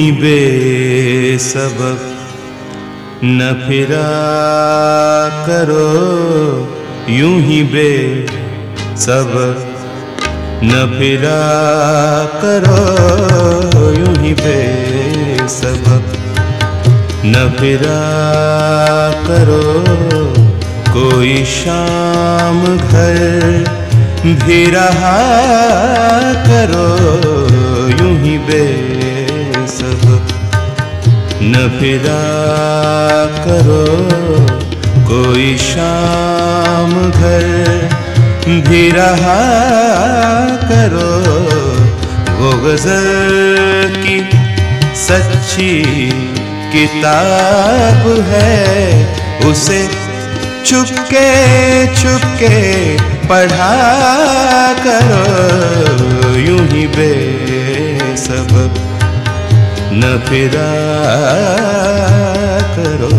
ही बेसबब न फिरा करो, यूं ही बेसबब न फिरा करो, यूं ही बेसबब न फिरा करो। कोई शाम घर भी रहा करो, यूं ही बेसबब न फिरा करो। कोई शाम घर भी रहा करो। वो गज़ल की सच्ची किताब है, उसे चुपके चुपके पढ़ा करो, यूं ही बेसबब न फिरा करो।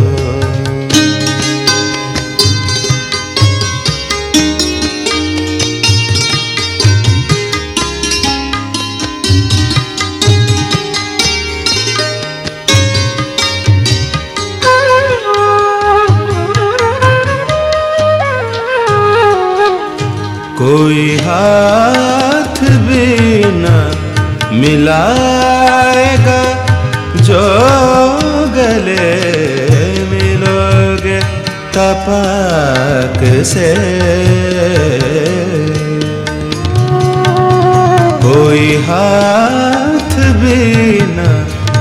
कोई हाथ भी न मिलाएगा, जो गले मिलोगे तपाक से। कोई हाथ भी न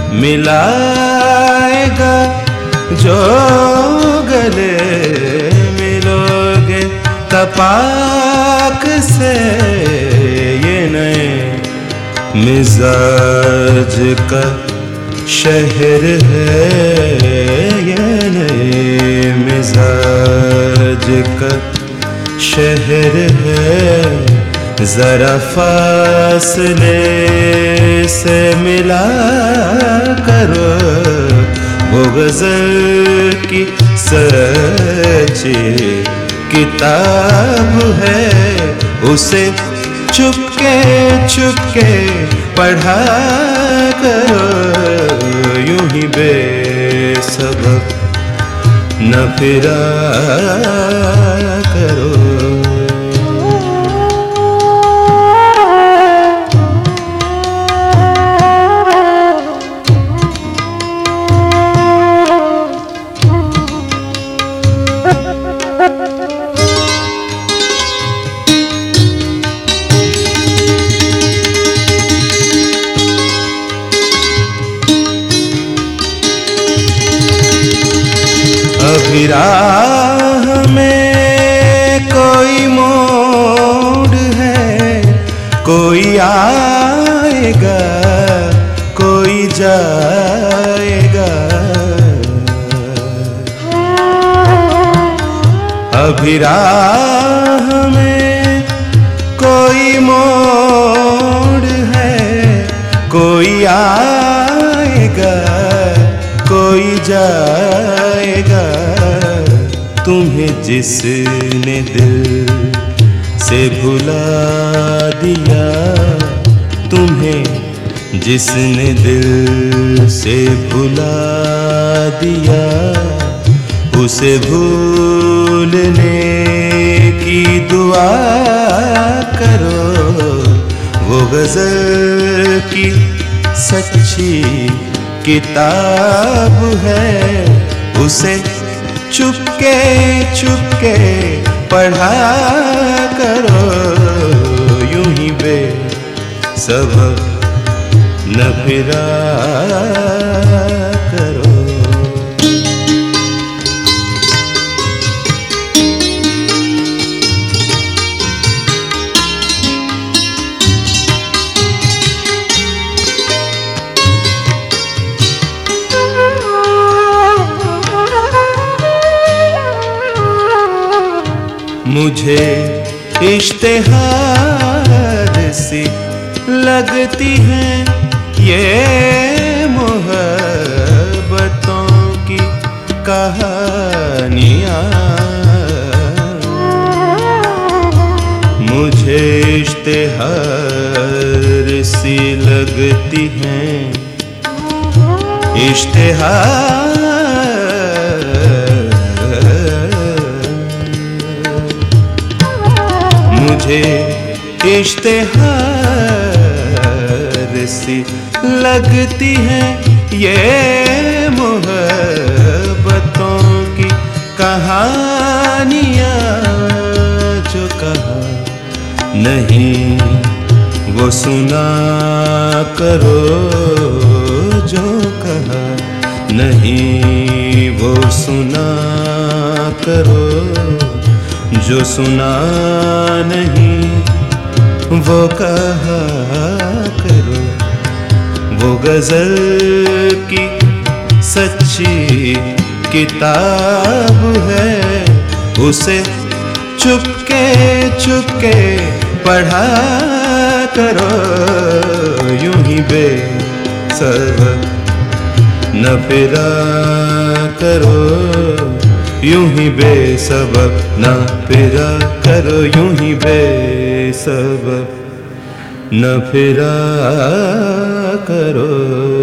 मिलाएगा, जो गले मिलोगे तपाक से। ये नए मिजाज का शहर है, ये नए मिजाज का शहर है। जरा फासले से मिला करो, वो गज़ल की सच्ची किताब है, उसे चुपके चुपके पढ़ा करो, यूं ही बेसबब न फिरा करो। अभी राह में कोई मोड़ है, कोई आएगा कोई जाएगा। अभी राह में कोई मोड़ है, कोई आएगा कोई जाएगा। तुम्हें जिसने दिल से भुला दिया, तुम्हें जिसने दिल से भुला दिया, उसे भूलने की दुआ करो। वो गज़ल की सच्ची किताब है, उसे चुपके चुपके पढ़ा करो, यूं ही बेसबब न फिरा करो। मुझे इश्तिहार सी लगती हैं ये मोहब्बतों की कहानियाँ। मुझे इश्तिहार सी लगती हैं इश्तिहार मुझे इश्तिहार सी लगती है ये मोहब्बतों की कहानियाँ, जो कहा नहीं वो सुना करो, जो कहा नहीं वो सुना करो, जो सुना नहीं वो कहा करो। वो गजल की सच्ची किताब है, उसे चुपके चुपके पढ़ा करो। यूं ही बेसबब न फिरा करो, यूं ही बेसबब न फिरा करो, यूं ही बेसबब न फिरा करो।